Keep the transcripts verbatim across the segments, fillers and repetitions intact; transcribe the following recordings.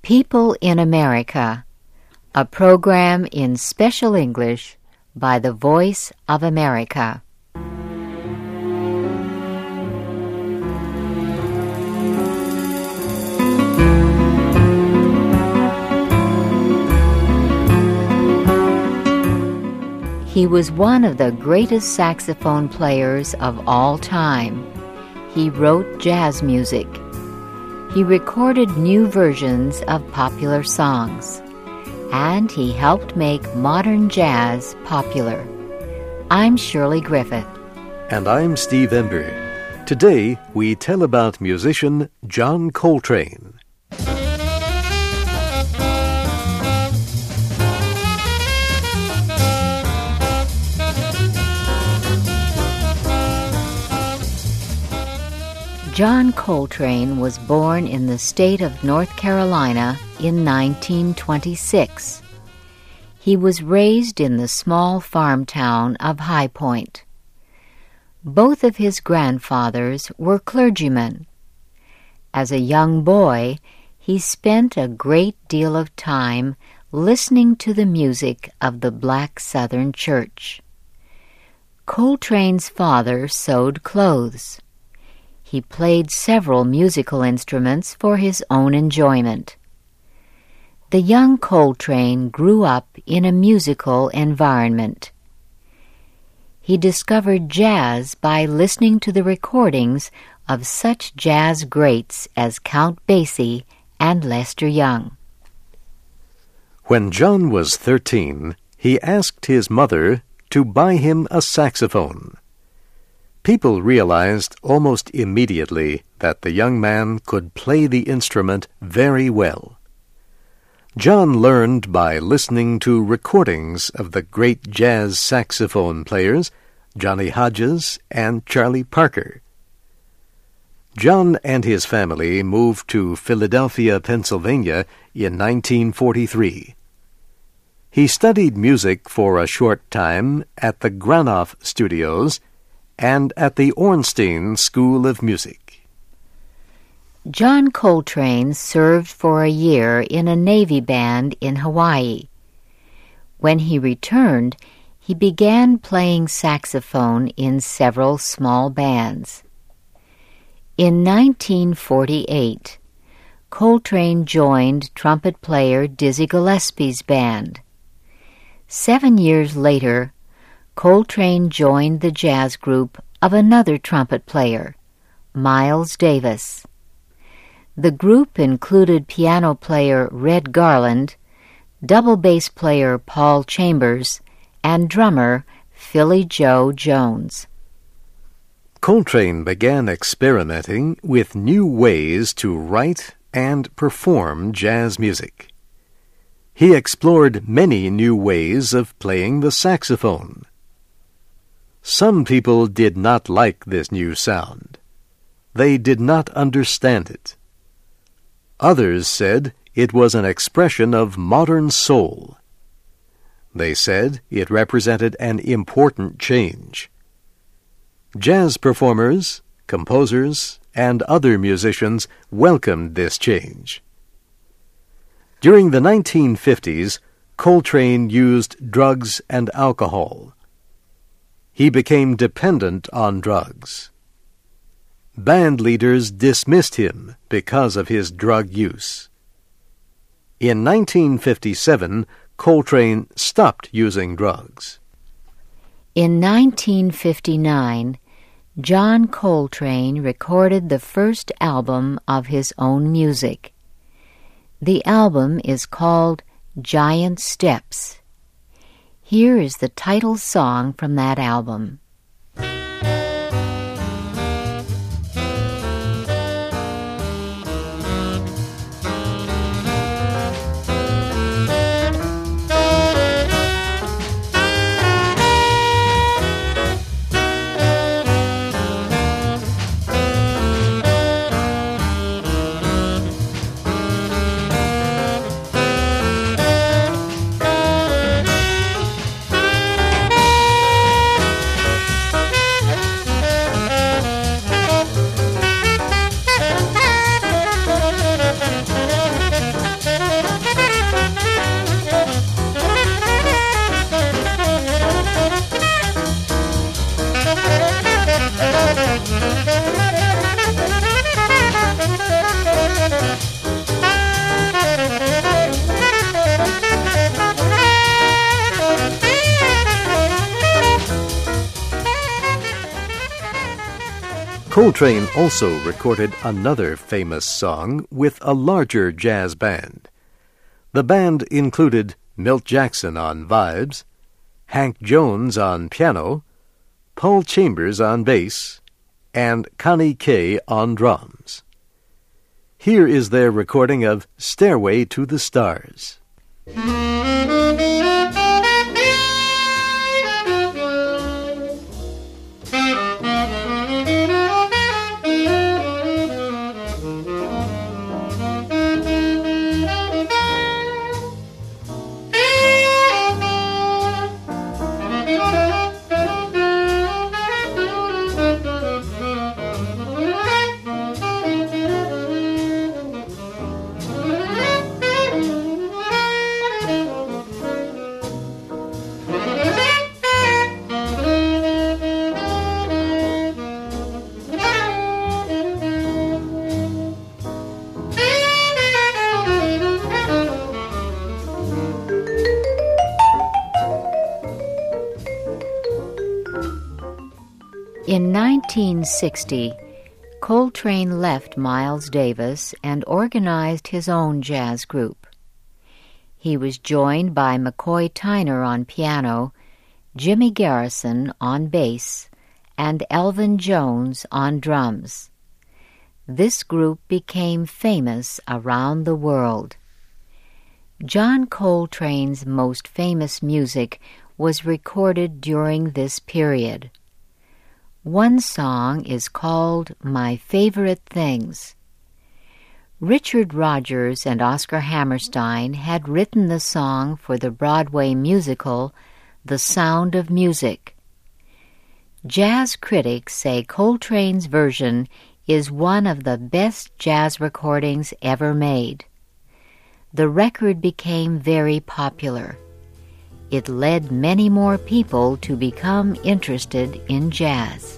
People in America, a program in special English by the Voice of America. He was one of the greatest saxophone players of all time. He wrote jazz music. He recorded new versions of popular songs. And he helped make modern jazz popular. I'm Shirley Griffith. And I'm Steve Ember. Today, we tell about musician John Coltrane. John Coltrane was born in the state of North Carolina in nineteen twenty-six. He was raised in the small farm town of High Point. Both of his grandfathers were clergymen. As a young boy, he spent a great deal of time listening to the music of the Black Southern Church. Coltrane's father sewed clothes. He played several musical instruments for his own enjoyment. The young Coltrane grew up in a musical environment. He discovered jazz by listening to the recordings of such jazz greats as Count Basie and Lester Young. When John was thirteen, he asked his mother to buy him a saxophone. People realized almost immediately that the young man could play the instrument very well. John learned by listening to recordings of the great jazz saxophone players, Johnny Hodges and Charlie Parker. John and his family moved to Philadelphia, Pennsylvania in nineteen forty-three. He studied music for a short time at the Granoff Studios and at the Ornstein School of Music. John Coltrane served for a year in a Navy band in Hawaii. When he returned, he began playing saxophone in several small bands. In nineteen forty-eight, Coltrane joined trumpet player Dizzy Gillespie's band. Seven years later, Coltrane joined the jazz group of another trumpet player, Miles Davis. The group included piano player Red Garland, double bass player Paul Chambers, and drummer Philly Joe Jones. Coltrane began experimenting with new ways to write and perform jazz music. He explored many new ways of playing the saxophone. Some people did not like this new sound. They did not understand it. Others said it was an expression of modern soul. They said it represented an important change. Jazz performers, composers, and other musicians welcomed this change. During the nineteen fifties, Coltrane used drugs and alcohol. He became dependent on drugs. Band leaders dismissed him because of his drug use. In nineteen fifty-seven, Coltrane stopped using drugs. In nineteen fifty-nine, John Coltrane recorded the first album of his own music. The album is called Giant Steps. Here is the title song from that album. Coltrane also recorded another famous song with a larger jazz band. The band included Milt Jackson on vibes, Hank Jones on piano, Paul Chambers on bass, and Connie Kay on drums. Here is their recording of Stairway to the Stars. In nineteen sixty, Coltrane left Miles Davis and organized his own jazz group. He was joined by McCoy Tyner on piano, Jimmy Garrison on bass, and Elvin Jones on drums. This group became famous around the world. John Coltrane's most famous music was recorded during this period. One song is called My Favorite Things. Richard Rodgers and Oscar Hammerstein had written the song for the Broadway musical The Sound of Music. Jazz critics say Coltrane's version is one of the best jazz recordings ever made. The record became very popular. It led many more people to become interested in jazz.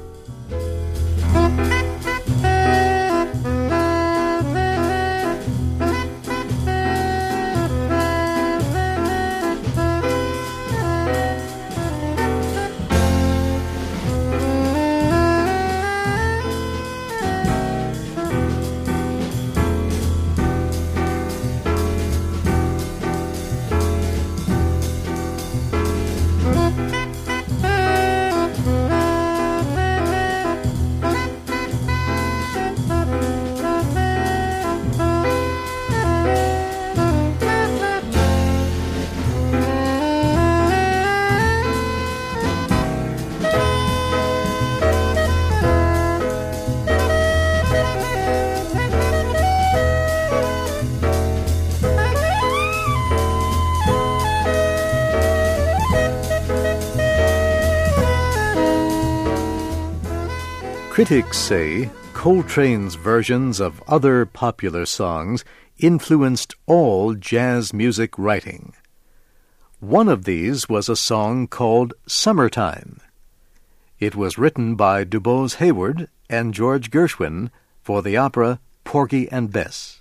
Critics say Coltrane's versions of other popular songs influenced all jazz music writing. One of these was a song called Summertime. It was written by DuBose Hayward and George Gershwin for the opera Porgy and Bess.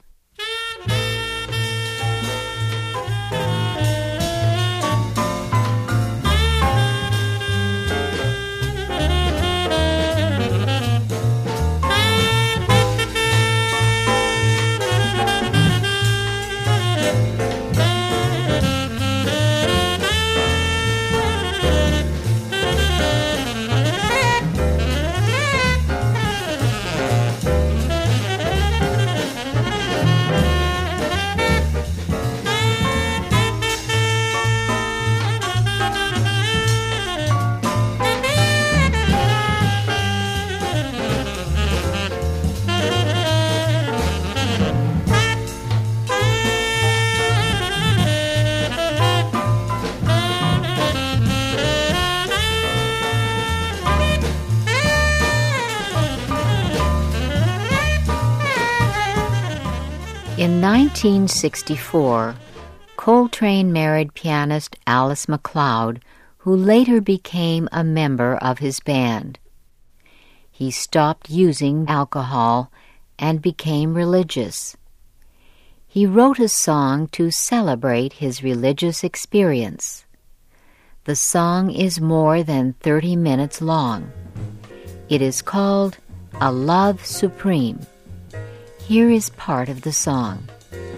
In nineteen sixty-four, Coltrane married pianist Alice MacLeod, who later became a member of his band. He stopped using alcohol and became religious. He wrote a song to celebrate his religious experience. The song is more than thirty minutes long. It is called A Love Supreme. Here is part of the song.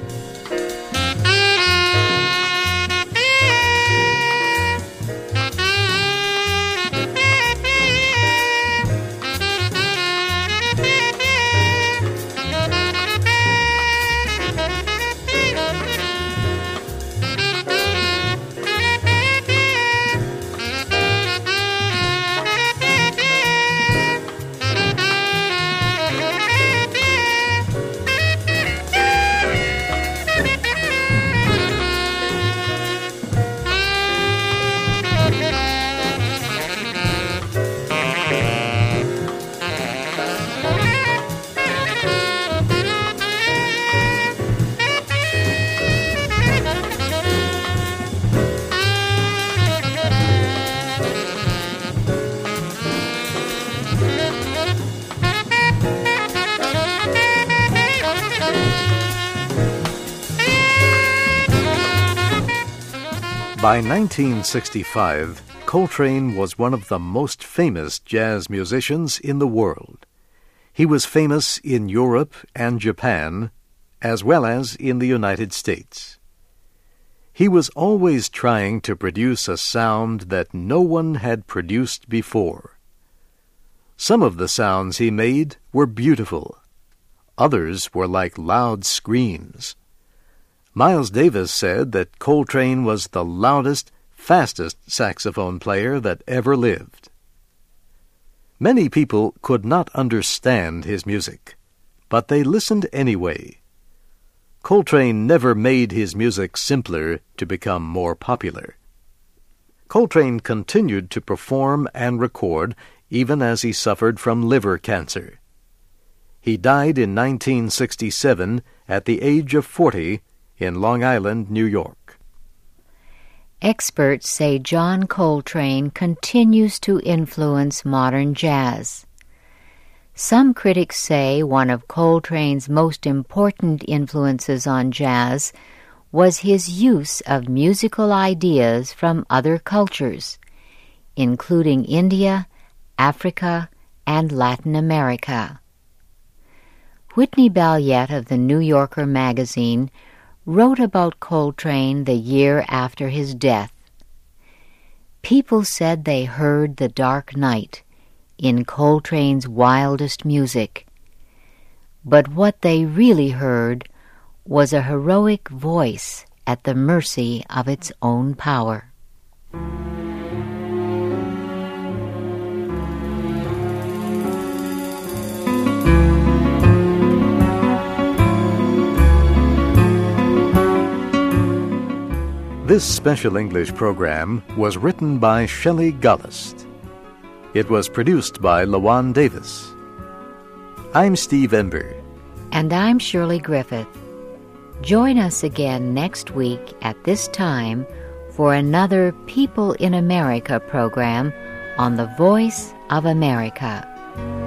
By nineteen sixty-five, Coltrane was one of the most famous jazz musicians in the world. He was famous in Europe and Japan, as well as in the United States. He was always trying to produce a sound that no one had produced before. Some of the sounds he made were beautiful. Others were like loud screams. Miles Davis said that Coltrane was the loudest, fastest saxophone player that ever lived. Many people could not understand his music, but they listened anyway. Coltrane never made his music simpler to become more popular. Coltrane continued to perform and record even as he suffered from liver cancer. He died in nineteen sixty-seven at the age of forty in Long Island, New York. Experts say John Coltrane continues to influence modern jazz. Some critics say one of Coltrane's most important influences on jazz was his use of musical ideas from other cultures, including India, Africa, and Latin America. Whitney Balliet of the New Yorker magazine wrote about Coltrane the year after his death. People said they heard the dark night in Coltrane's wildest music, but what they really heard was a heroic voice at the mercy of its own power. This special English program was written by Shelley Gollust. It was produced by Lawan Davis. I'm Steve Ember. And I'm Shirley Griffith. Join us again next week at this time for another People in America program on the Voice of America.